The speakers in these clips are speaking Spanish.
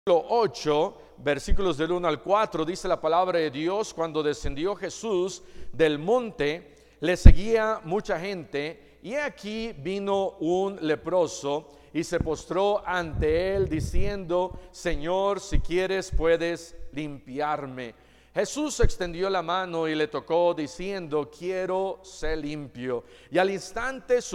8, versículos del 1 al 4, dice la palabra de Dios: cuando descendió Jesús del monte, le seguía mucha gente, y aquí vino un leproso y se postró ante él diciendo: Señor, si quieres puedes limpiarme. Jesús extendió la mano y le tocó diciendo: quiero ser limpio. Y al instante su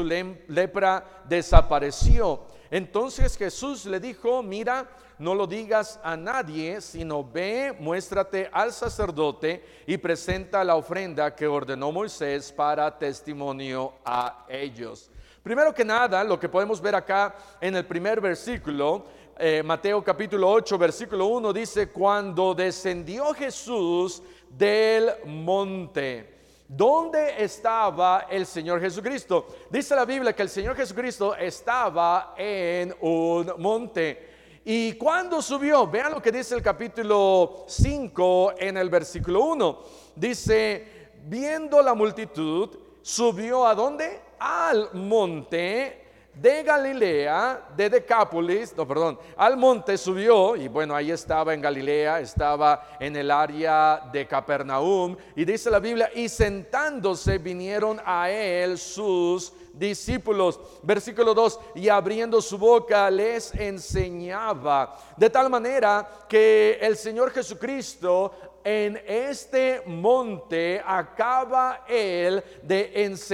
lepra desapareció. Entonces Jesús le dijo: mira, no lo digas a nadie, sino ve, muéstrate al sacerdote y presenta la ofrenda que ordenó Moisés para testimonio a ellos. Primero que nada, lo que podemos ver acá en el primer versículo, Mateo capítulo 8, versículo 1, dice: cuando descendió Jesús del monte. ¿Dónde estaba el Señor Jesucristo? Dice la Biblia que el Señor Jesucristo estaba en un monte. ¿Y cuándo subió? Vean lo que dice el capítulo 5 en el versículo 1. Dice: viendo la multitud, subió ¿a dónde? Al monte de Galilea, de Decápolis, al monte subió. Y bueno, ahí estaba en Galilea, estaba en el área de Capernaum. Y dice la Biblia: y sentándose vinieron a él sus discípulos. Versículo 2: y abriendo su boca les enseñaba. De tal manera que el Señor Jesucristo en este monte acaba él de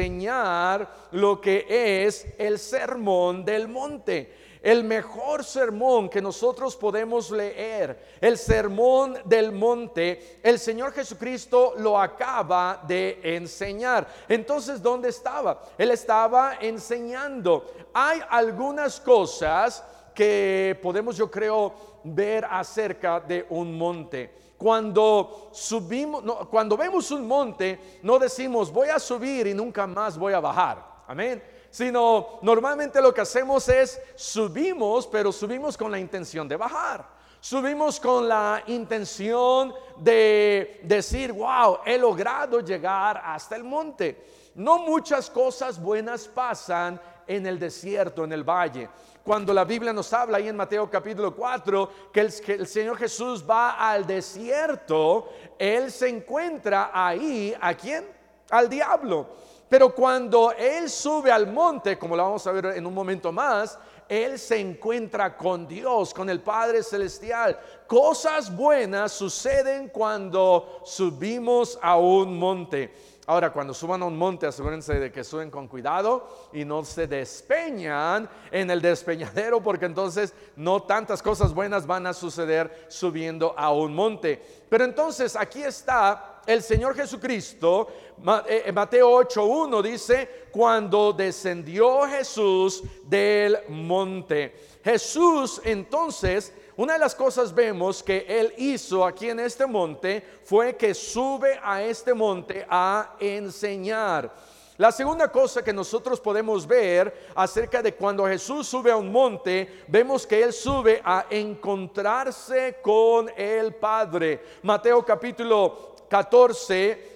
enseñar lo que es el sermón del monte. El mejor sermón que nosotros podemos leer, el sermón del monte, el Señor Jesucristo lo acaba de enseñar. Entonces, ¿dónde estaba? Él estaba enseñando. Hay algunas cosas que podemos, yo creo, ver acerca de un monte. Cuando subimos, cuando vemos un monte, no decimos: voy a subir y nunca más voy a bajar. Amén. Sino normalmente lo que hacemos es subimos, pero subimos con la intención de bajar. Subimos con la intención de decir: wow, he logrado llegar hasta el monte. No muchas cosas buenas pasan en el desierto, en el valle. Cuando la Biblia nos habla ahí en Mateo capítulo 4 que el Señor Jesús va al desierto, Él se encuentra ahí, ¿a quién? Al diablo. Pero cuando Él sube al monte, como lo vamos a ver en un momento más, Él se encuentra con Dios, con el Padre Celestial. Cosas buenas suceden cuando subimos a un monte. Ahora, cuando suban a un monte, asegúrense de que suben con cuidado y no se despeñan en el despeñadero, porque entonces no tantas cosas buenas van a suceder subiendo a un monte. Pero entonces aquí está el Señor Jesucristo. Mateo 8:1 dice: cuando descendió Jesús del monte. Jesús, entonces, una de las cosas vemos que Él hizo aquí en este monte fue que sube a este monte a enseñar. La segunda cosa que nosotros podemos ver acerca de cuando Jesús sube a un monte, vemos que Él sube a encontrarse con el Padre. Mateo capítulo 14,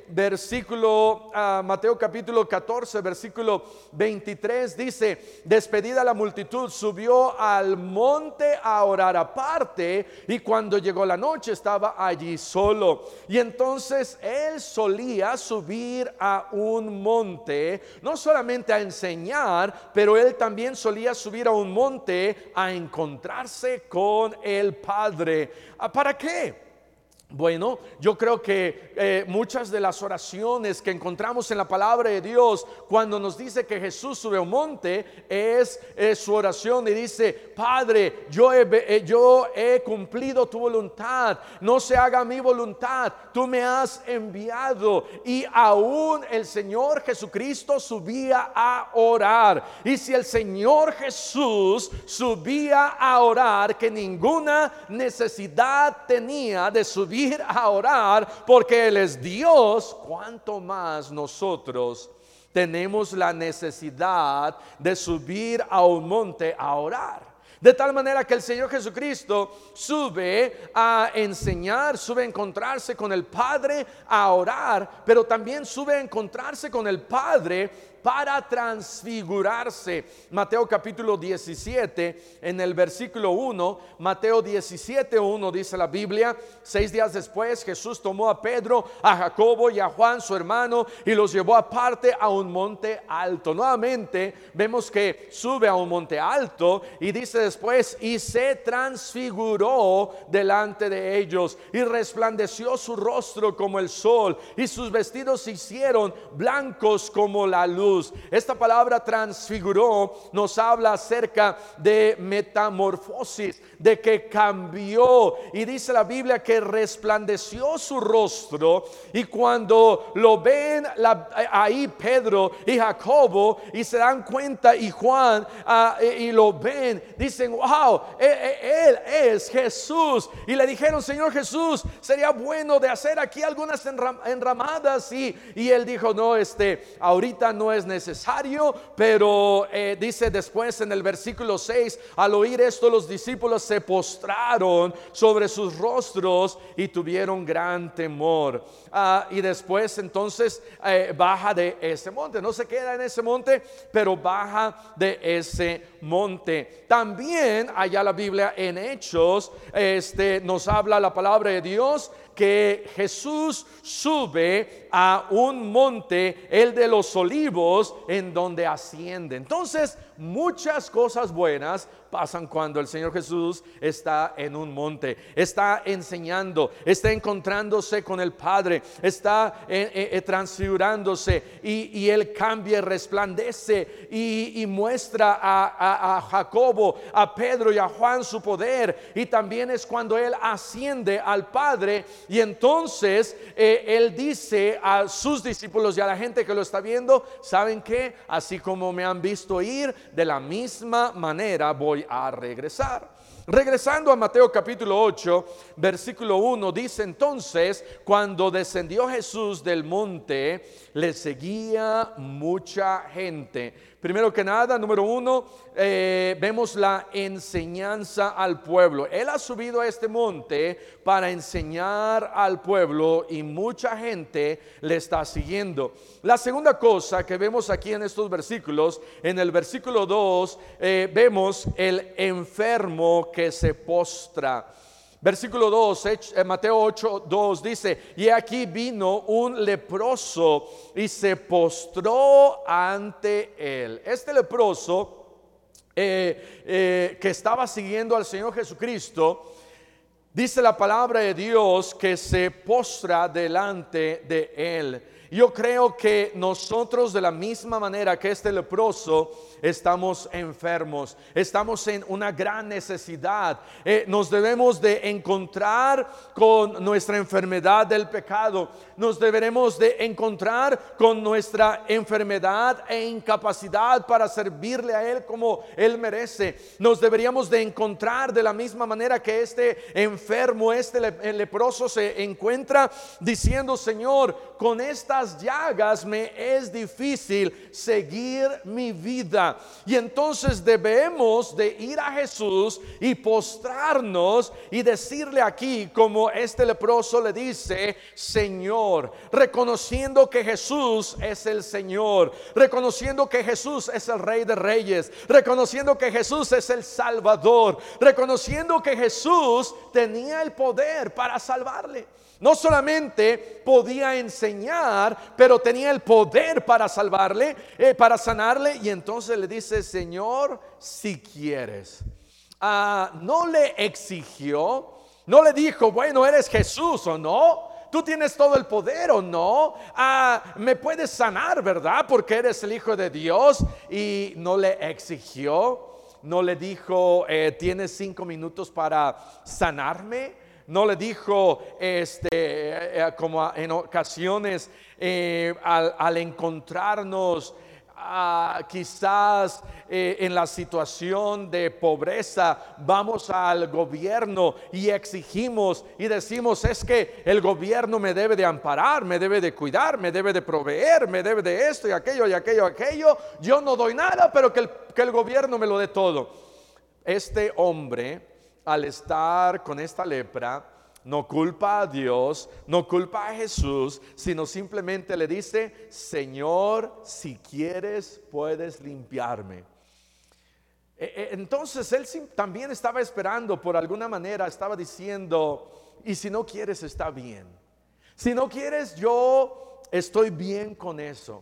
Mateo capítulo 14, versículo 23 dice: despedida la multitud, subió al monte a orar aparte, y cuando llegó la noche estaba allí solo. Y entonces Él solía subir a un monte, no solamente a enseñar, pero Él también solía subir a un monte a encontrarse con el Padre. ¿Para qué? Bueno, yo creo que muchas de las oraciones que encontramos en la palabra de Dios, cuando nos dice que Jesús sube a un monte, es su oración y dice: Padre, yo he cumplido tu voluntad, no se haga mi voluntad, tú me has enviado. Y aún el Señor Jesucristo subía a orar. Y si el Señor Jesús subía a orar, que ninguna necesidad tenía de subir a orar, porque Él es Dios, cuánto más nosotros tenemos la necesidad de subir a un monte a orar. De tal manera que el Señor Jesucristo sube a enseñar, sube a encontrarse con el Padre, a orar, pero también sube a encontrarse con el Padre para transfigurarse. Mateo capítulo 17, en el versículo 1, Mateo 17:1 dice la Biblia: 6 días después Jesús tomó a Pedro, a Jacobo y a Juan su hermano y los llevó aparte a un monte alto. Nuevamente vemos que sube a un monte alto y dice después: y se transfiguró delante de ellos y resplandeció su rostro como el sol y sus vestidos se hicieron blancos como la luz. Esta palabra transfiguró nos habla acerca de metamorfosis, de que cambió, y dice la Biblia que resplandeció su rostro, y cuando lo ven ahí Pedro y Jacobo y se dan cuenta, y Juan y lo ven, dicen: wow, él es Jesús. Y le dijeron: Señor Jesús, sería bueno de hacer aquí algunas enramadas, y él dijo: no, ahorita no es necesario. Pero dice después en el versículo 6: al oír esto los discípulos se postraron sobre sus rostros y tuvieron gran temor. Y después entonces baja de ese monte, no se queda en ese monte, pero baja de ese monte. También allá la Biblia en Hechos nos habla la palabra de Dios que Jesús sube a un monte, el de los olivos, en donde asciende. Entonces muchas cosas buenas pasan cuando el Señor Jesús está en un monte, está enseñando, está encontrándose con el Padre, está transfigurándose, y Él cambia, resplandece y muestra a Jacobo, a Pedro y a Juan su poder. Y también es cuando Él asciende al Padre, y entonces Él dice a sus discípulos y a la gente que lo está viendo: ¿saben qué? Así como me han visto ir, de la misma manera voy a regresar. Regresando a Mateo capítulo 8, versículo 1, dice: entonces, cuando descendió Jesús del monte, le seguía mucha gente. Primero que nada, número 1, vemos la enseñanza al pueblo. Él ha subido a este monte para enseñar al pueblo, y mucha gente le está siguiendo. La segunda cosa que vemos aquí en estos versículos, en el versículo 2, vemos el enfermo que se postra. Versículo 2, Mateo 8, 2 dice: y aquí vino un leproso y se postró ante él. Este leproso que estaba siguiendo al Señor Jesucristo, dice la palabra de Dios que se postra delante de él. Yo creo que nosotros, de la misma manera que este leproso, estamos enfermos, estamos en una gran necesidad. Nos debemos de encontrar con nuestra enfermedad del pecado, nos deberemos de encontrar con nuestra enfermedad e incapacidad para servirle a Él como Él merece. Nos deberíamos de encontrar de la misma manera que este enfermo, el leproso, se encuentra diciendo: Señor, con estas llagas me es difícil seguir mi vida. Y entonces debemos de ir a Jesús y postrarnos y decirle aquí, como este leproso le dice: Señor, reconociendo que Jesús es el Señor, reconociendo que Jesús es el Rey de Reyes, reconociendo que Jesús es el Salvador, reconociendo que Jesús tenía el poder para salvarle. No solamente podía enseñar, pero tenía el poder para salvarle, para sanarle. Y entonces le dice: Señor, si quieres. No le exigió, no le dijo: bueno, ¿eres Jesús o no? ¿Tú tienes todo el poder o no? ¿Me puedes sanar, verdad? Porque eres el Hijo de Dios. Y no le exigió, no le dijo: ¿tienes 5 minutos para sanarme? No le dijo, como en ocasiones, al encontrarnos quizás en la situación de pobreza, vamos al gobierno y exigimos y decimos: es que el gobierno me debe de amparar, me debe de cuidar, me debe de proveer, me debe de esto y aquello y aquello, aquello. Yo no doy nada, pero que el gobierno me lo dé todo. Este hombre, al estar con esta lepra, no culpa a Dios, no culpa a Jesús, sino simplemente le dice: Señor, si quieres puedes limpiarme. Entonces él también estaba esperando, por alguna manera estaba diciendo: y si no quieres, está bien. Si no quieres, yo estoy bien con eso.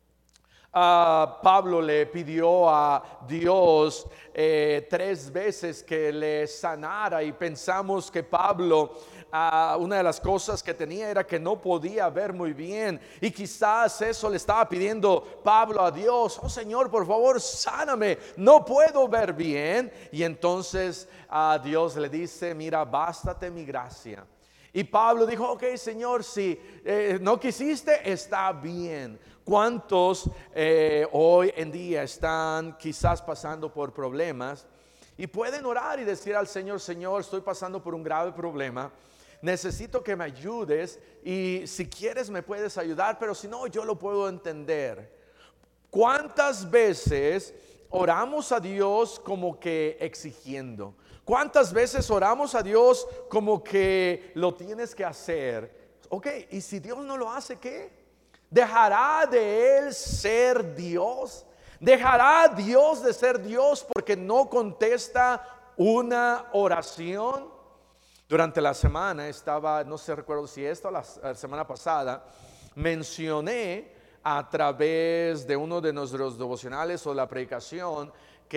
Pablo le pidió a Dios 3 veces que le sanara, y pensamos que Pablo, una de las cosas que tenía era que no podía ver muy bien, y quizás eso le estaba pidiendo Pablo a Dios: oh Señor, por favor, sáname, no puedo ver bien. Y entonces a Dios le dice: mira, bástate mi gracia. Y Pablo dijo: ok, Señor, si no quisiste, está bien. ¿Cuántos hoy en día están quizás pasando por problemas y pueden orar y decir al Señor: Señor, estoy pasando por un grave problema, necesito que me ayudes, y si quieres me puedes ayudar, pero si no, yo lo puedo entender? ¿Cuántas veces oramos a Dios como que exigiendo? ¿Cuántas veces oramos a Dios como que lo tienes que hacer? Ok, y si Dios no lo hace, ¿qué? ¿Dejará de Él ser Dios? ¿Dejará Dios de ser Dios porque no contesta una oración? Durante la semana estaba, no sé, recuerdo si esta o la semana pasada, mencioné a través de uno de nuestros devocionales o la predicación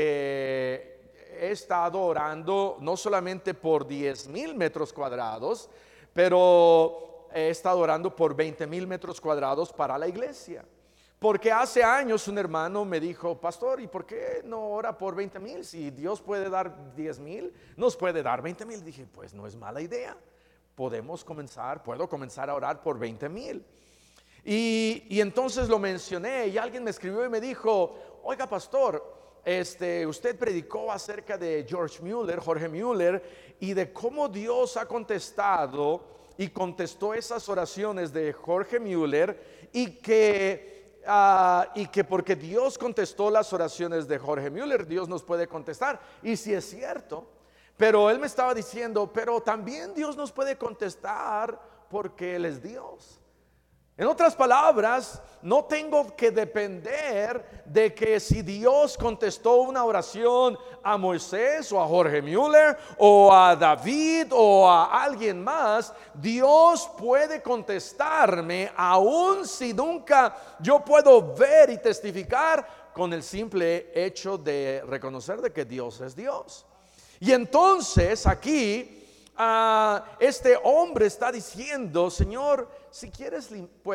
que he estado orando no solamente por 10,000 metros cuadrados, pero he estado orando por 20,000 metros cuadrados para la iglesia. Porque hace años un hermano me dijo: pastor, ¿y por qué no ora por 20,000? Si Dios puede dar 10,000, nos puede dar 20,000. Dije: pues no es mala idea, puedo comenzar a orar por 20,000. Y entonces lo mencioné, y alguien me escribió y me dijo: oiga, pastor, usted predicó acerca de Jorge Mueller, y de cómo Dios ha contestado y contestó esas oraciones de Jorge Mueller, y que porque Dios contestó las oraciones de Jorge Mueller, Dios nos puede contestar. Y si es cierto, pero él me estaba diciendo: pero también Dios nos puede contestar porque Él es Dios. En otras palabras, no tengo que depender de que si Dios contestó una oración a Moisés o a Jorge Mueller o a David o a alguien más, Dios puede contestarme aun si nunca yo puedo ver y testificar, con el simple hecho de reconocer de que Dios es Dios. Y entonces aquí este hombre está diciendo: Señor, si quieres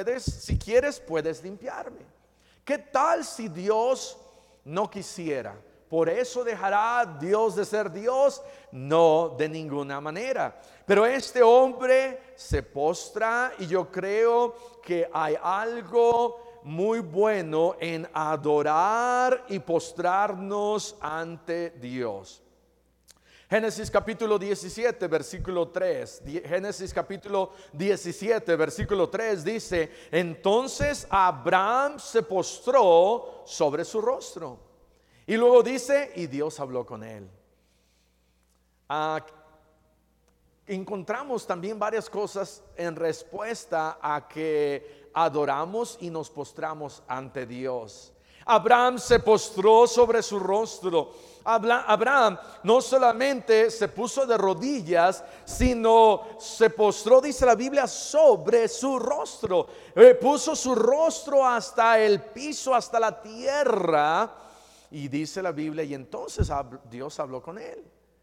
puedes limpiarme. ¿Qué tal si Dios no quisiera? ¿Por eso dejará Dios de ser Dios? No, de ninguna manera. Pero este hombre se postra, y yo creo que hay algo muy bueno en adorar y postrarnos ante Dios. Génesis capítulo 17, versículo 3. Génesis capítulo 17, versículo 3 dice: entonces Abraham se postró sobre su rostro. Y luego dice: y Dios habló con él. Encontramos también varias cosas en respuesta a que adoramos y nos postramos ante Dios. Abraham se postró sobre su rostro. Abraham no solamente se puso de rodillas, sino se postró, dice la Biblia, sobre su rostro. Puso su rostro hasta el piso, hasta la tierra. Y dice la Biblia: y entonces Dios habló con él.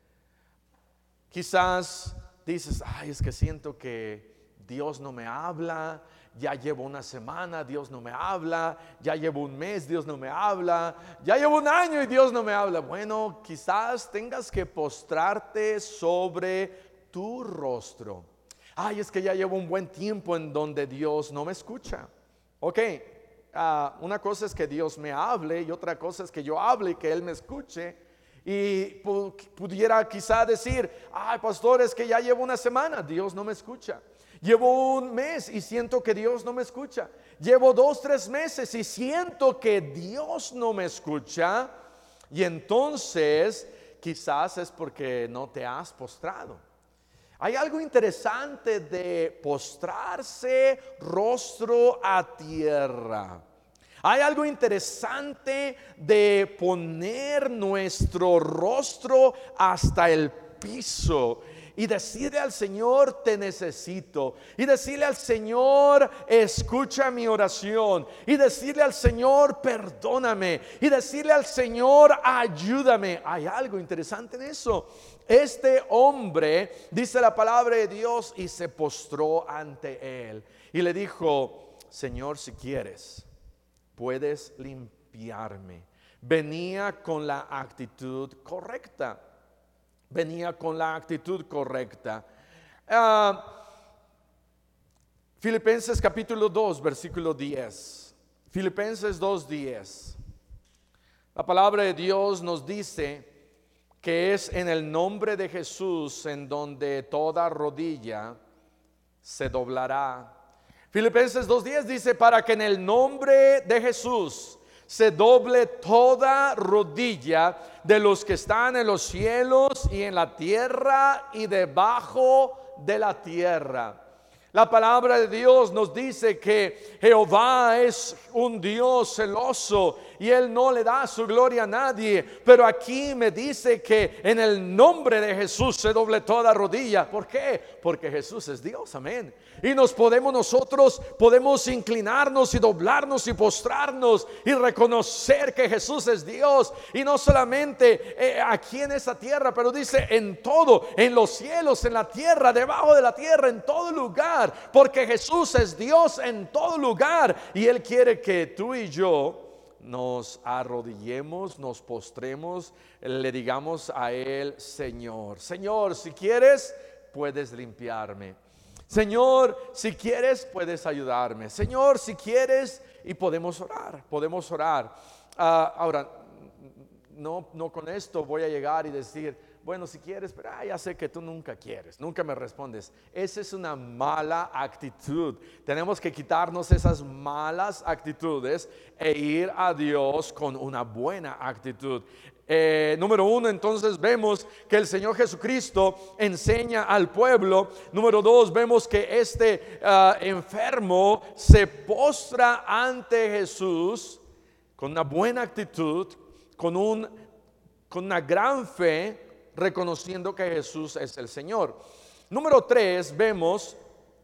Quizás dices: ay, es que siento que Dios no me habla. Ya llevo una semana, Dios no me habla. Ya llevo un mes, Dios no me habla. Ya llevo un año y Dios no me habla. Bueno, quizás tengas que postrarte sobre tu rostro. Ay, es que ya llevo un buen tiempo en donde Dios no me escucha. Ok, una cosa es que Dios me hable, y otra cosa es que yo hable y que Él me escuche. Y pudiera quizá decir: ay, pastor, es que ya llevo una semana, Dios no me escucha. Llevo un mes y siento que Dios no me escucha. Llevo 2, 3 meses y siento que Dios no me escucha. Y entonces quizás es porque no te has postrado. Hay algo interesante de postrarse rostro a tierra. Hay algo interesante de poner nuestro rostro hasta el piso y decirle al Señor, te necesito. Y decirle al Señor, escucha mi oración. Y decirle al Señor, perdóname. Y decirle al Señor, ayúdame. Hay algo interesante en eso. Este hombre, dice la palabra de Dios, y se postró ante él. Y le dijo, Señor, si quieres, puedes limpiarme. Venía con la actitud correcta. Venía con la actitud correcta. Filipenses capítulo 2, versículo 10. Filipenses 2:10. La palabra de Dios nos dice que es en el nombre de Jesús en donde toda rodilla se doblará. Filipenses 2:10 dice, para que en el nombre de Jesús se doble toda rodilla de los que están en los cielos y en la tierra y debajo de la tierra. La palabra de Dios nos dice que Jehová es un Dios celoso y Él no le da su gloria a nadie. Pero aquí me dice que en el nombre de Jesús se doble toda rodilla. ¿Por qué? Porque Jesús es Dios, amén. Y nosotros podemos inclinarnos y doblarnos y postrarnos y reconocer que Jesús es Dios. Y no solamente aquí en esa tierra, pero dice en todo, en los cielos, en la tierra, debajo de la tierra, en todo lugar. Porque Jesús es Dios en todo lugar. Y Él quiere que tú y yo nos arrodillemos, nos postremos, le digamos a Él, Señor, Señor, si quieres, puedes limpiarme. Señor, si quieres, puedes ayudarme. Señor, si quieres, y podemos orar. Ahora, no con esto voy a llegar y decir, bueno, si quieres, pero ya sé que tú nunca quieres, nunca me respondes. Esa es una mala actitud. Tenemos que quitarnos esas malas actitudes e ir a Dios con una buena actitud. Número uno, entonces vemos que el Señor Jesucristo enseña al pueblo. Número dos, vemos que este enfermo se postra ante Jesús con una buena actitud, con una gran fe, reconociendo que Jesús es el Señor. Número 3, vemos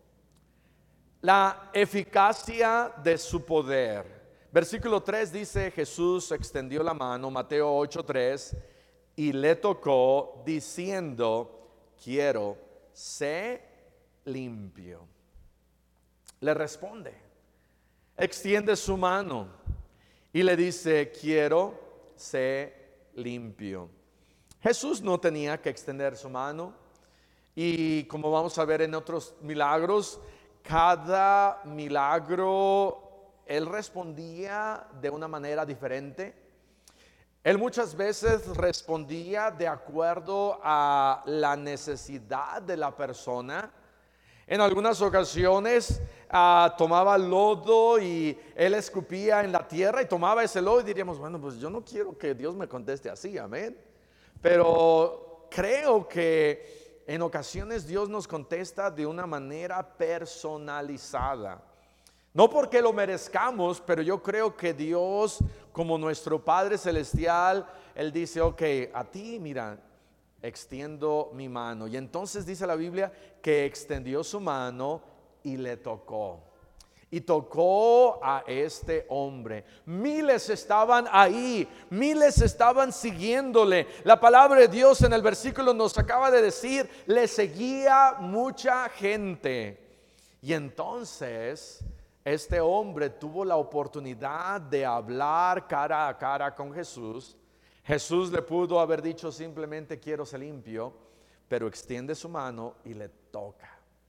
la eficacia de su poder. Versículo 3 dice, Jesús extendió la mano, Mateo 8:3, y le tocó diciendo, quiero, sé limpio. Le responde, extiende su mano y le dice, quiero, sé limpio. Jesús no tenía que extender su mano, y como vamos a ver en otros milagros, cada milagro Él respondía de una manera diferente. Él muchas veces respondía de acuerdo a la necesidad de la persona. En algunas ocasiones tomaba lodo y Él escupía en la tierra y tomaba ese lodo y diríamos, bueno, pues yo no quiero que Dios me conteste así, amén. Pero creo que en ocasiones Dios nos contesta de una manera personalizada. No porque lo merezcamos, pero yo creo que Dios, como nuestro Padre Celestial, Él dice, ok, a ti, mira, extiendo mi mano. Y entonces dice la Biblia que extendió su mano y le tocó. Y tocó a este hombre. Miles estaban ahí, miles estaban siguiéndole. La palabra de Dios en el versículo nos acaba de decir, le seguía mucha gente. Y entonces este hombre tuvo la oportunidad de hablar cara a cara con Jesús. Jesús le pudo haber dicho simplemente, quiero ser limpio, pero extiende su mano y le toca.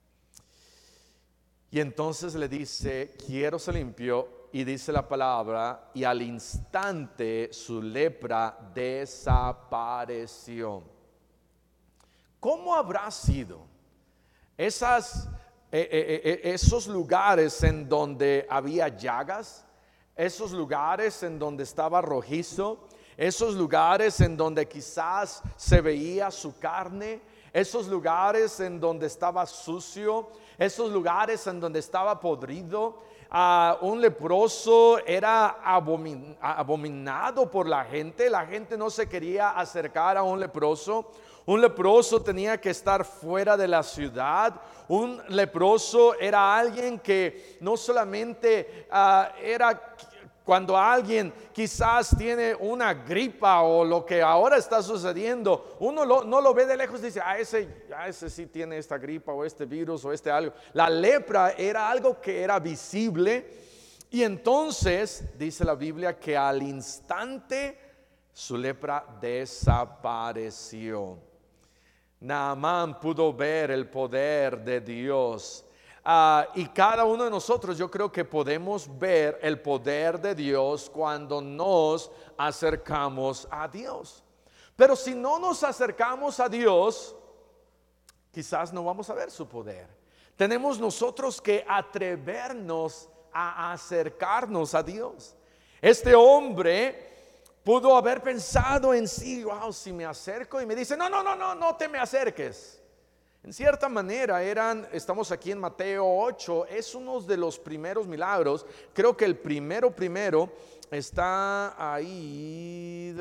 Y entonces le dice, quiero ser limpio, y dice la palabra, y al instante su lepra desapareció. ¿Cómo habrá sido esos lugares en donde había llagas, esos lugares en donde estaba rojizo, esos lugares en donde quizás se veía su carne, esos lugares en donde estaba sucio, esos lugares en donde estaba podrido. Un leproso era abominado por la gente no se quería acercar a un leproso. Un leproso tenía que estar fuera de la ciudad. Un leproso era alguien que no solamente era cuando alguien quizás tiene una gripa o lo que ahora está sucediendo, uno no lo ve de lejos y dice, ese sí tiene esta gripa o este virus o este algo. La lepra era algo que era visible, y entonces dice la Biblia que al instante su lepra desapareció. Naamán pudo ver el poder de Dios. Y cada uno de nosotros, yo creo que podemos ver el poder de Dios cuando nos acercamos a Dios. Pero si no nos acercamos a Dios, quizás no vamos a ver su poder. Tenemos nosotros que atrevernos a acercarnos a Dios. Este hombre pudo haber pensado en sí, wow, si me acerco, y me dice, no te me acerques. En cierta manera estamos aquí en Mateo 8, es uno de los primeros milagros. Creo que el primero está ahí,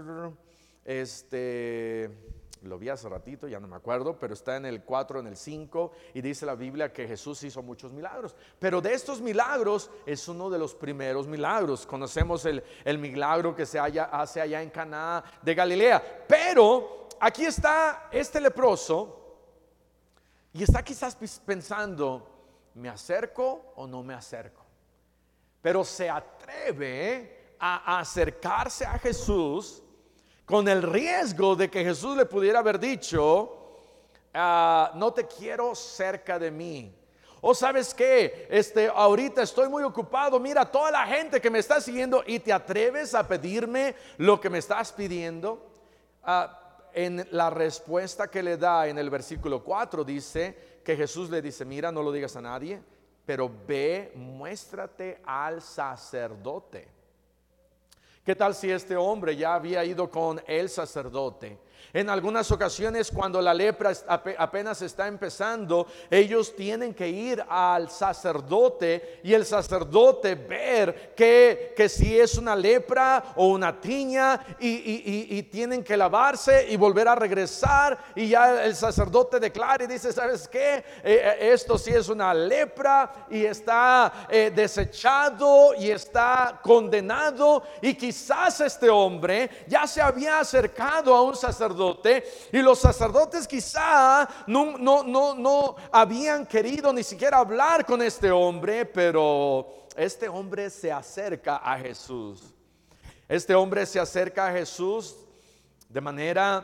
lo vi hace ratito, ya no me acuerdo, pero está en el 4, en el 5, y dice la Biblia que Jesús hizo muchos milagros. Pero de estos milagros es uno de los primeros milagros. Conocemos el milagro que se hace allá en Caná de Galilea. Pero aquí está este leproso y está quizás pensando, ¿me acerco o no me acerco? Pero se atreve a acercarse a Jesús, con el riesgo de que Jesús le pudiera haber dicho, no te quiero cerca de mí. O sabes qué, ahorita estoy muy ocupado, mira toda la gente que me está siguiendo, y te atreves a pedirme lo que me estás pidiendo. En la respuesta que le da en el versículo 4 dice que Jesús le dice, mira, no lo digas a nadie, pero ve, muéstrate al sacerdote. ¿Qué tal si este hombre ya había ido con el sacerdote? En algunas ocasiones, cuando la lepra apenas está empezando, ellos tienen que ir al sacerdote, y el sacerdote ver que si es una lepra o una tiña, y tienen que lavarse y volver a regresar, y ya el sacerdote declara y dice, ¿sabes qué? Esto sí es una lepra y está desechado y está condenado. Y quizás este hombre ya se había acercado a un sacerdote, y los sacerdotes quizá no habían querido ni siquiera hablar con este hombre, pero este hombre se acerca a Jesús. Este hombre se acerca a Jesús de manera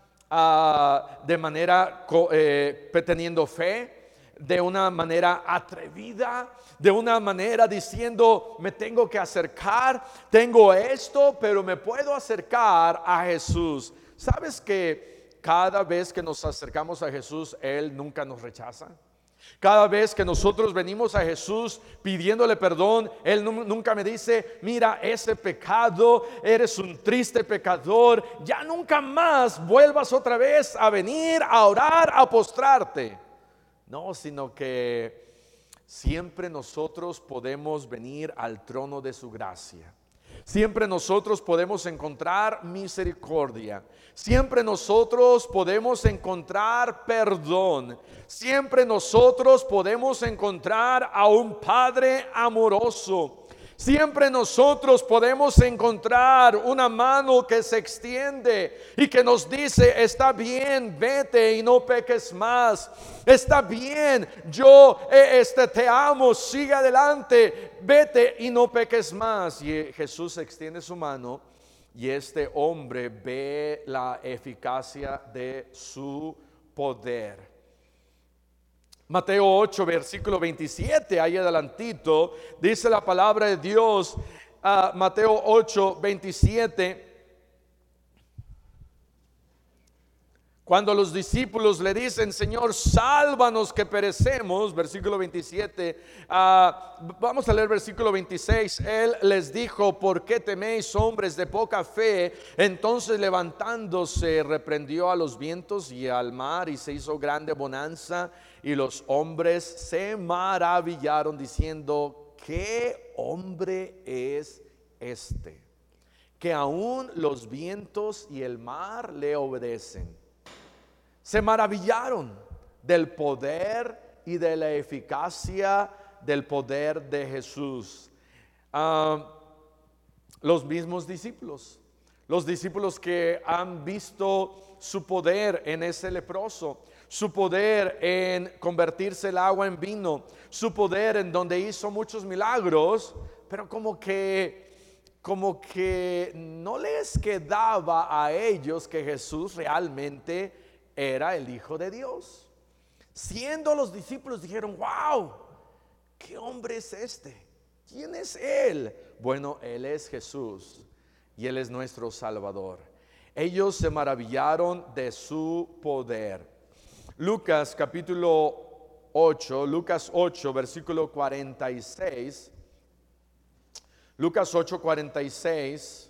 teniendo fe, de una manera atrevida, de una manera diciendo, me tengo que acercar, tengo esto, pero me puedo acercar a Jesús. ¿Sabes que cada vez que nos acercamos a Jesús, Él nunca nos rechaza? Cada vez que nosotros venimos a Jesús pidiéndole perdón, Él nunca me dice, mira, ese pecado, eres un triste pecador, ya nunca más vuelvas otra vez a venir, a orar, a postrarte. No, sino que siempre nosotros podemos venir al trono de su gracia. Siempre nosotros podemos encontrar misericordia. Siempre nosotros podemos encontrar perdón. Siempre nosotros podemos encontrar a un Padre amoroso. Siempre nosotros podemos encontrar una mano que se extiende y que nos dice, está bien, vete y no peques más. Está bien, yo te amo, sigue adelante, vete y no peques más. Y Jesús extiende su mano, y este hombre ve la eficacia de su poder. Mateo 8, versículo 27, ahí adelantito, dice la palabra de Dios, Mateo 8, 27. Cuando los discípulos le dicen, Señor, sálvanos que perecemos, versículo 27, vamos a leer versículo 26, Él les dijo, ¿por qué teméis, hombres de poca fe? Entonces levantándose, reprendió a los vientos y al mar, y se hizo grande bonanza, y los hombres se maravillaron diciendo, ¿qué hombre es este? Que aún los vientos y el mar le obedecen. Se maravillaron del poder y de la eficacia del poder de Jesús. Los mismos discípulos, los discípulos que han visto su poder en ese leproso, su poder en convertirse el agua en vino, su poder en donde hizo muchos milagros, pero como que no les quedaba a ellos que Jesús realmente era el Hijo de Dios. Siendo los discípulos dijeron, wow, ¿qué hombre es este? ¿Quién es Él? Bueno, Él es Jesús y Él es nuestro Salvador. Ellos se maravillaron de su poder. Lucas capítulo 8, Lucas 8 versículo 46. Lucas 8, 46.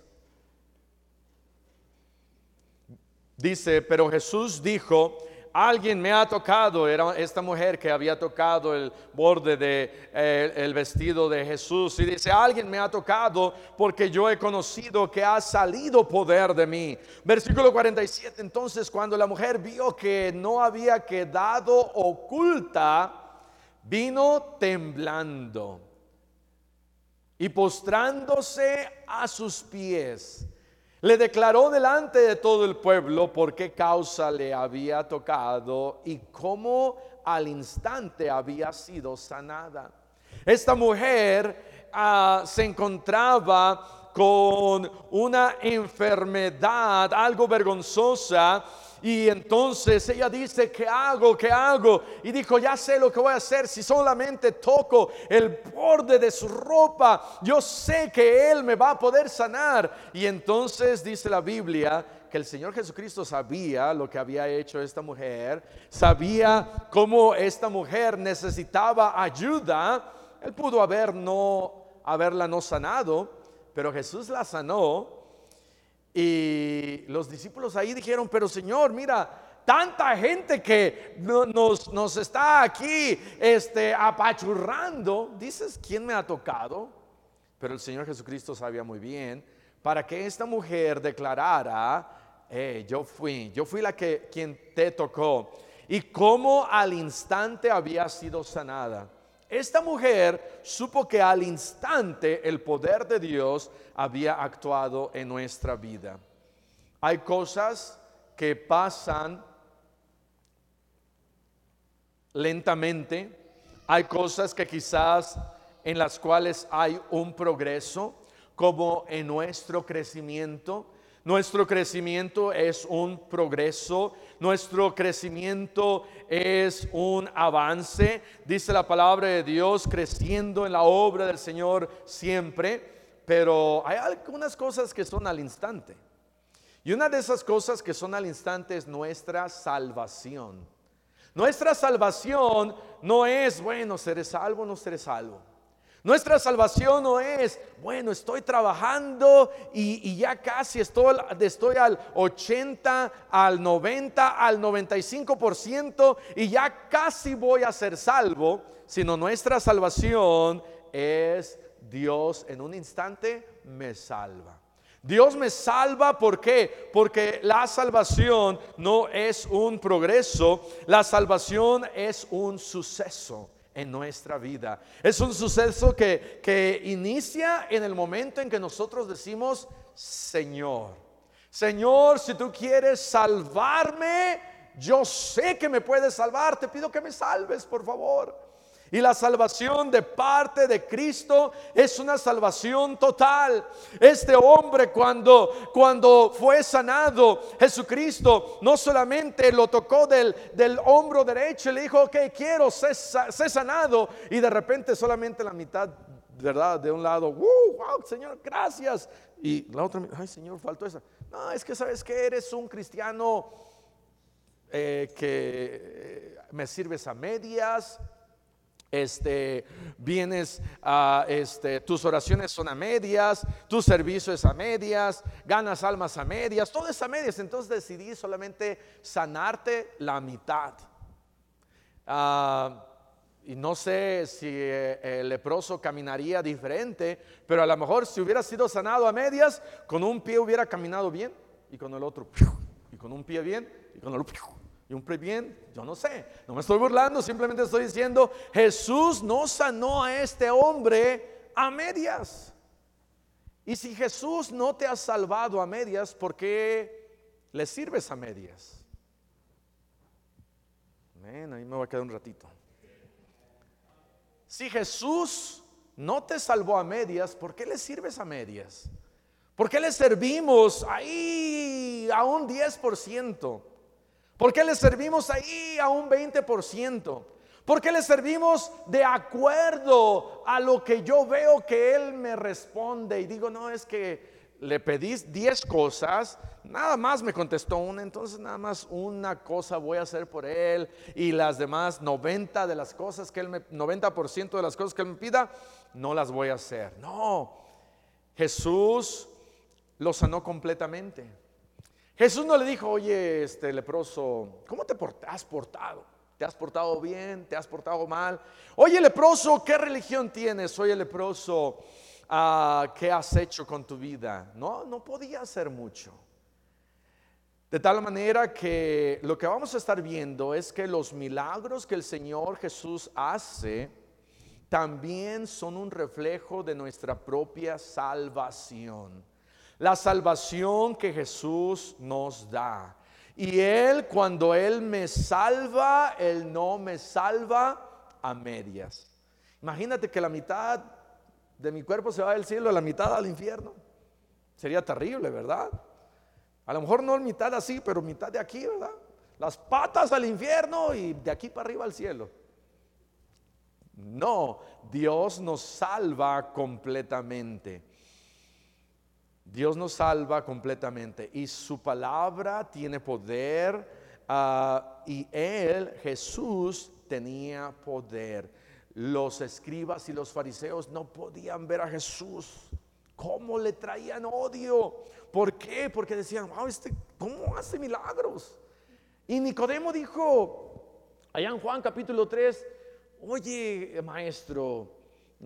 Dice, pero Jesús dijo, alguien me ha tocado. Era esta mujer que había tocado el borde el vestido de Jesús. Y dice, alguien me ha tocado porque yo he conocido que ha salido poder de mí. Versículo 47, entonces cuando la mujer vio que no había quedado oculta, vino temblando y postrándose a sus pies, le declaró delante de todo el pueblo por qué causa le había tocado y cómo al instante había sido sanada. Esta mujer se encontraba con una enfermedad algo vergonzosa. Y entonces ella dice, ¿qué hago? ¿Qué hago? Y dijo, ya sé lo que voy a hacer. Si solamente toco el borde de su ropa, yo sé que Él me va a poder sanar. Y entonces dice la Biblia que el Señor Jesucristo sabía lo que había hecho esta mujer, sabía cómo esta mujer necesitaba ayuda. Él pudo haberla no sanado, pero Jesús la sanó. Y los discípulos ahí dijeron, pero Señor, mira, tanta gente que nos está aquí apachurrando. Dices, ¿quién me ha tocado? Pero el Señor Jesucristo sabía muy bien, para que esta mujer declarara, yo fui quien te tocó. Y cómo al instante había sido sanada. Esta mujer supo que al instante el poder de Dios había actuado en nuestra vida. Hay cosas que pasan lentamente, hay cosas que quizás en las cuales hay un progreso, como en nuestro crecimiento. Nuestro crecimiento es un progreso, nuestro crecimiento es un avance. Dice la palabra de Dios, creciendo en la obra del Señor siempre. Pero hay algunas cosas que son al instante. Y una de esas cosas que son al instante es nuestra salvación. Nuestra salvación no es, bueno, seré salvo o no seré salvo. Nuestra salvación no es, bueno, estoy trabajando y ya casi estoy al 80, al 90, al 95% y ya casi voy a ser salvo. Sino nuestra salvación es Dios en un instante me salva. Dios me salva, ¿por qué? Porque la salvación no es un progreso, la salvación es un suceso en nuestra vida. Es un suceso que inicia en el momento en que nosotros decimos, Señor, si tú quieres salvarme, yo sé que me puedes salvar, te pido que me salves, por favor. Y la salvación de parte de Cristo es una salvación total. Este hombre cuando fue sanado, Jesucristo no solamente lo tocó del hombro derecho y le dijo, ok, quiero ser sanado. Y de repente solamente la mitad, ¿verdad? De un lado, wow, Señor, gracias. Y la otra, ay Señor, faltó esa. No, es que sabes que eres un cristiano me sirves a medias. Vienes a tus oraciones son a medias, tu servicio es a medias, ganas almas a medias, todo es a medias. Entonces decidí solamente sanarte la mitad. Y no sé si el leproso caminaría diferente, pero a lo mejor si hubiera sido sanado a medias, con un pie hubiera caminado bien y con el otro, y con un pie bien y con el otro, y un pie bien. Yo no sé, no me estoy burlando, simplemente estoy diciendo, Jesús no sanó a este hombre a medias. Y si Jesús no te ha salvado a medias, ¿por qué le sirves a medias? Amén, ahí me voy a quedar un ratito. Si Jesús no te salvó a medias, ¿por qué le sirves a medias? ¿Por qué le servimos ahí a un 10%? ¿Por qué le servimos ahí a un 20%? ¿Por qué le servimos de acuerdo a lo que yo veo que Él me responde? Y digo, no, es que le pedí 10 cosas, nada más me contestó una, entonces nada más una cosa voy a hacer por Él, y las demás 90% de las cosas que Él me pida, no las voy a hacer. No, Jesús lo sanó completamente. Jesús no le dijo, oye, leproso, ¿cómo te has portado? ¿Te has portado bien? ¿Te has portado mal? Oye, leproso, ¿qué religión tienes? Oye, leproso, ¿qué has hecho con tu vida? No podía hacer mucho. De tal manera que lo que vamos a estar viendo es que los milagros que el Señor Jesús hace también son un reflejo de nuestra propia salvación. La salvación que Jesús nos da. Y Él, cuando Él me salva, Él no me salva a medias. Imagínate que la mitad de mi cuerpo se va del cielo, la mitad al infierno. Sería terrible, ¿verdad? A lo mejor no mitad así, pero mitad de aquí, ¿verdad? Las patas al infierno y de aquí para arriba al cielo. No, Dios nos salva completamente. Dios nos salva completamente y su palabra tiene poder, y Él, Jesús, tenía poder. Los escribas y los fariseos no podían ver a Jesús. ¿Cómo le traían odio? ¿Por qué? Porque decían, wow, ¿cómo hace milagros? Y Nicodemo dijo, allá en Juan capítulo 3, oye, maestro,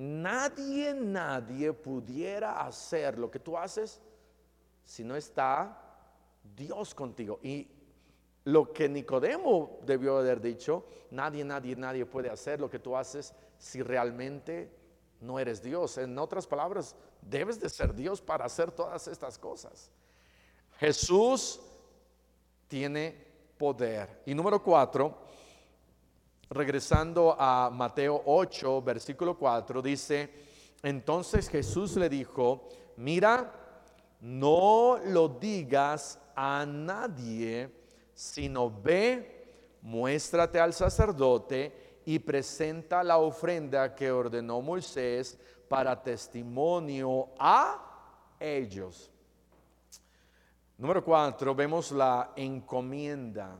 nadie pudiera hacer lo que tú haces si no está Dios contigo. Y lo que Nicodemo debió haber dicho, nadie puede hacer lo que tú haces si realmente no eres Dios. En otras palabras, debes de ser Dios para hacer todas estas cosas. Jesús tiene poder. Y número 4, regresando a Mateo 8, versículo 4, dice, entonces Jesús le dijo, mira, no lo digas a nadie, sino ve, muéstrate al sacerdote y presenta la ofrenda que ordenó Moisés para testimonio a ellos. Número 4, vemos la encomienda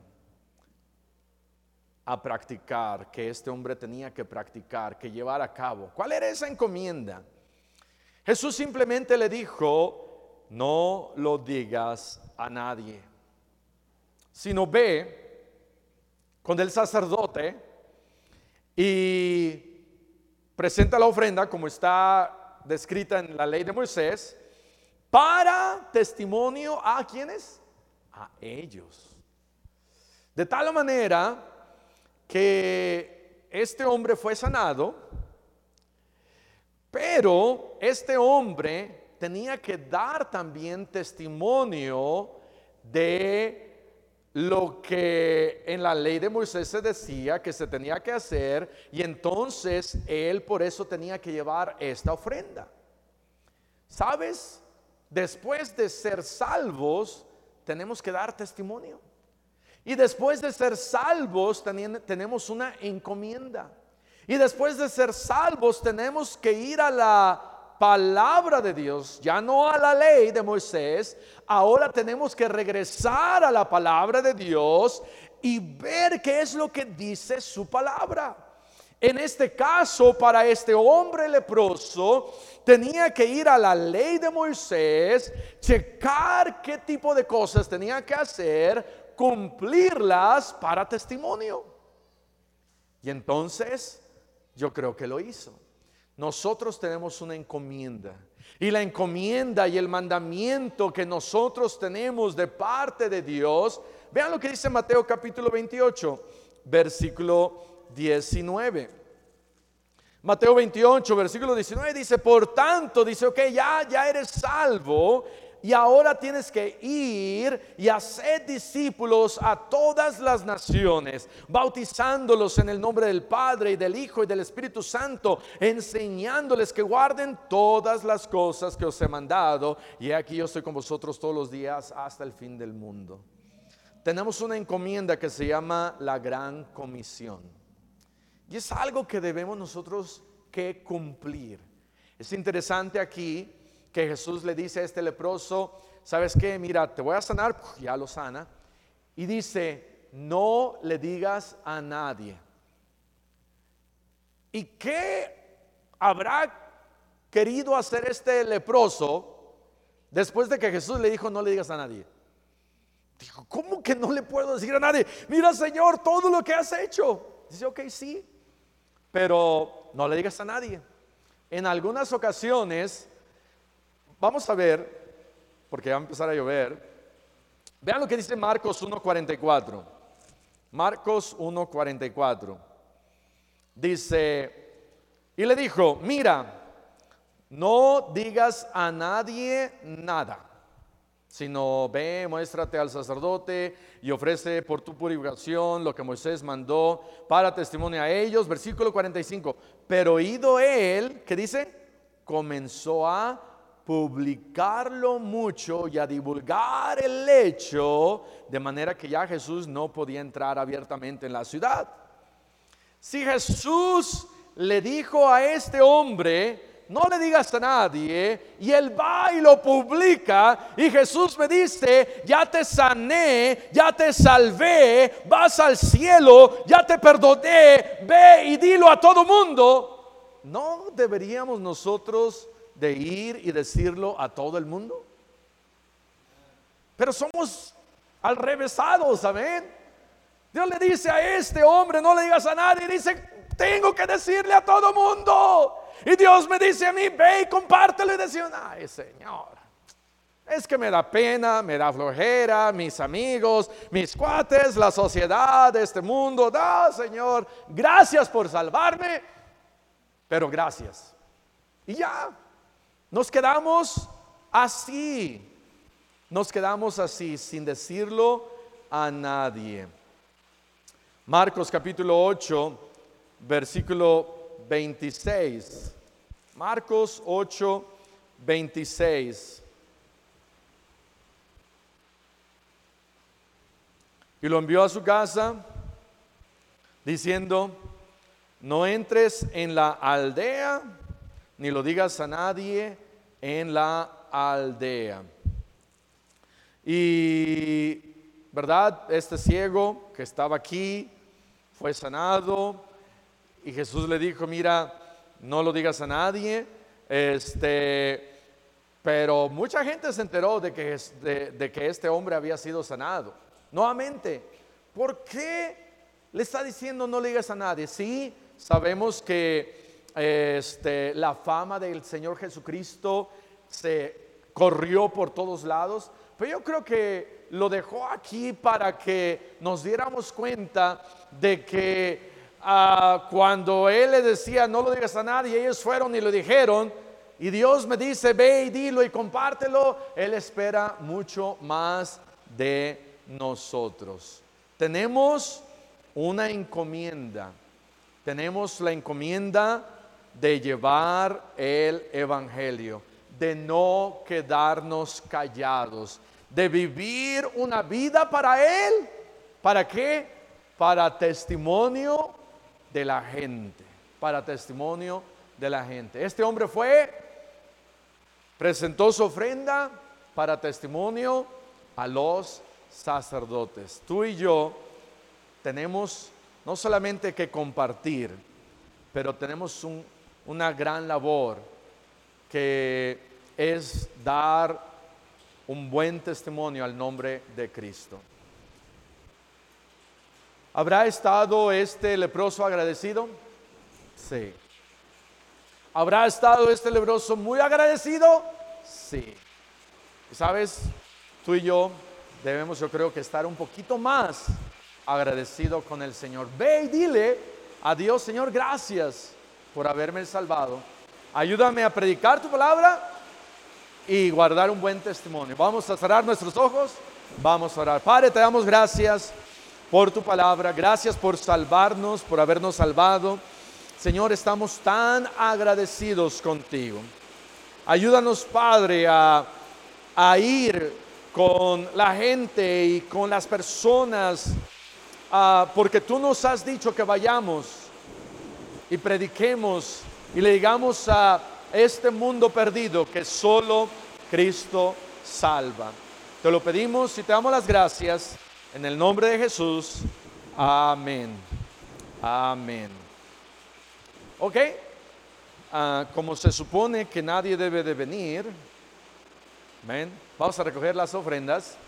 a practicar, que este hombre tenía que practicar, que llevar a cabo. ¿Cuál era esa encomienda? Jesús simplemente le dijo, no lo digas a nadie, sino ve con el sacerdote y presenta la ofrenda como está descrita en la ley de Moisés para testimonio a ¿quiénes? A ellos. De tal manera que este hombre fue sanado, pero este hombre tenía que dar también testimonio de lo que en la ley de Moisés se decía que se tenía que hacer, y entonces él por eso tenía que llevar esta ofrenda. ¿Sabes? Después de ser salvos, tenemos que dar testimonio. Y después de ser salvos, tenemos una encomienda. Y después de ser salvos, tenemos que ir a la palabra de Dios, ya no a la ley de Moisés. Ahora tenemos que regresar a la palabra de Dios y ver qué es lo que dice su palabra. En este caso, para este hombre leproso, tenía que ir a la ley de Moisés, checar qué tipo de cosas tenía que hacer, cumplirlas para testimonio. Y entonces, yo creo que lo hizo. Nosotros tenemos una encomienda. Y la encomienda y el mandamiento que nosotros tenemos de parte de Dios, vean lo que dice Mateo capítulo 28, versículo 19. Mateo 28, versículo 19 dice, por tanto, dice, ok, ya eres salvo y ahora tienes que ir y hacer discípulos a todas las naciones, bautizándolos en el nombre del Padre y del Hijo y del Espíritu Santo, enseñándoles que guarden todas las cosas que os he mandado. Y aquí yo estoy con vosotros todos los días hasta el fin del mundo. Tenemos una encomienda que se llama la Gran Comisión. Y es algo que debemos nosotros que cumplir. Es interesante aquí que Jesús le dice a este leproso, ¿sabes qué? Mira, te voy a sanar, ya lo sana. Y dice, no le digas a nadie. ¿Y qué habrá querido hacer este leproso después de que Jesús le dijo, no le digas a nadie? Dijo, ¿cómo que no le puedo decir a nadie? Mira, Señor, todo lo que has hecho. Dice, ok, sí, pero no le digas a nadie. En algunas ocasiones, vamos a ver, porque va a empezar a llover. Vean lo que dice Marcos 1:44. Marcos 1:44. Dice, y le dijo, mira, no digas a nadie nada, sino ve, muéstrate al sacerdote y ofrece por tu purificación lo que Moisés mandó para testimonio a ellos. Versículo 45. Pero oído él, ¿qué dice? Comenzó a publicarlo mucho y a divulgar el hecho, de manera que ya Jesús no podía entrar abiertamente en la ciudad. Si Jesús le dijo a este hombre, no le digas a nadie, y él va y lo publica, y Jesús me dice, ya te sané, ya te salvé, vas al cielo, ya te perdoné, ve y dilo a todo mundo. ¿No deberíamos nosotros de ir y decirlo a todo el mundo? Pero somos al revésados, amén. Dios le dice a este hombre, no le digas a nadie, y dice, tengo que decirle a todo mundo. Y Dios me dice a mí, ve y compártelo. Y decía, ay, Señor, es que me da pena, me da flojera, mis amigos, mis cuates, la sociedad, este mundo. No, Señor, gracias por salvarme, pero gracias. Y ya, nos quedamos así. Nos quedamos así, sin decirlo a nadie. Marcos capítulo 8, versículo 26. Marcos 8, 26. Y lo envió a su casa diciendo, no entres en la aldea, ni lo digas a nadie en la aldea. Y, ¿verdad? Este ciego que estaba aquí fue sanado. Y Jesús le dijo, mira, no lo digas a nadie. Pero mucha gente se enteró de que este hombre había sido sanado. Nuevamente, ¿por qué le está diciendo no le digas a nadie? Sí, sabemos que la fama del Señor Jesucristo se corrió por todos lados, pero yo creo que lo dejó aquí para que nos diéramos cuenta de que cuando Él le decía no lo digas a nadie, ellos fueron y lo dijeron, y Dios me dice ve y dilo y compártelo. Él espera mucho más de nosotros. Tenemos una encomienda. Tenemos la encomienda de llevar el evangelio, de no quedarnos callados, de vivir una vida para Él. ¿Para qué? Para testimonio de la gente. Para testimonio de la gente. Este hombre presentó su ofrenda para testimonio a los sacerdotes. Tú y yo tenemos no solamente que compartir, pero tenemos una gran labor que es dar un buen testimonio al nombre de Cristo. ¿Habrá estado este leproso agradecido? Sí. ¿Habrá estado este leproso muy agradecido? Sí. Y sabes, tú y yo debemos, yo creo que estar un poquito más agradecido con el Señor. Ve y dile a Dios: Señor, gracias por haberme salvado. Ayúdame a predicar tu palabra y guardar un buen testimonio. Vamos a cerrar nuestros ojos, vamos a orar. Padre, te damos gracias por tu palabra, gracias por salvarnos, por habernos salvado. Señor, estamos tan agradecidos contigo. Ayúdanos, Padre, a ir con la gente y con las personas, porque tú nos has dicho que vayamos y prediquemos y le digamos a este mundo perdido que solo Cristo salva. Te lo pedimos y te damos las gracias en el nombre de Jesús. Amén. Amén. Ok, como se supone que nadie debe de venir, amén, vamos a recoger las ofrendas.